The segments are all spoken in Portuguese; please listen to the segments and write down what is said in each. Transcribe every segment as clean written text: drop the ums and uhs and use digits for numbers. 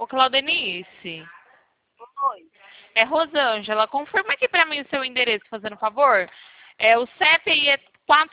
Claudenice. Oi. É Rosângela. Confirma aqui pra mim o seu endereço, fazendo favor. O CEP aí é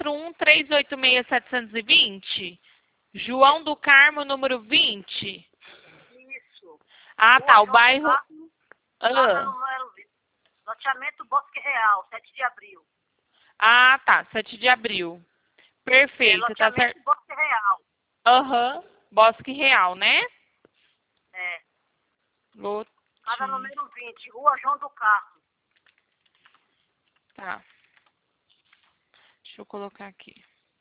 41386-720. João do Carmo, número 20. Isso. Ah, Rua tá. O João do bairro... Carmo, casa Ah, número 20. Loteamento Bosque Real, 7 de abril. ah, tá. 7 de abril. Perfeito, tá certo. Loteamento Bosque Real. Aham. Bosque Real, né? É. Lote... Casa número 20, Rua João do Carmo. Tá. Deixa eu colocar aqui.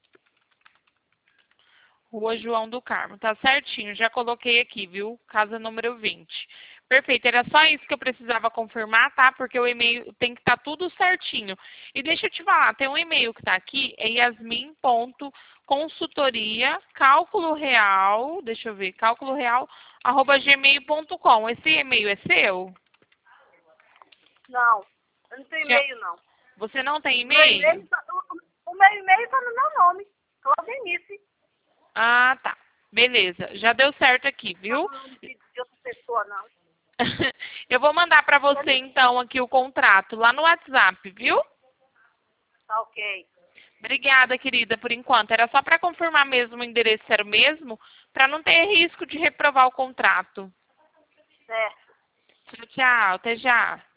Rua João do Carmo. Tá certinho, já coloquei aqui, viu? Casa número 20. Perfeito, era só isso que eu precisava confirmar, tá? Porque o e-mail tem que estar tudo certinho. E deixa eu te falar, tem um e-mail que tá aqui, é yasmin.consultoria, cálculo real, deixa eu ver, cálculo real, @gmail.com. Esse e-mail é seu? Não, eu não tenho e-mail, não. Você não tem O meu e-mail? e-mail o meu e-mail tá no meu nome. Claudenice. Ah, tá. Beleza, já deu certo aqui, Não viu? é o nome de outra pessoa, não. Eu vou mandar para você, então, aqui o contrato, lá no WhatsApp, viu? Tá ok. Obrigada, querida, por enquanto. Era só para confirmar mesmo o endereço era o mesmo, para não ter risco de reprovar o contrato. Certo. Tchau, tchau. Até já.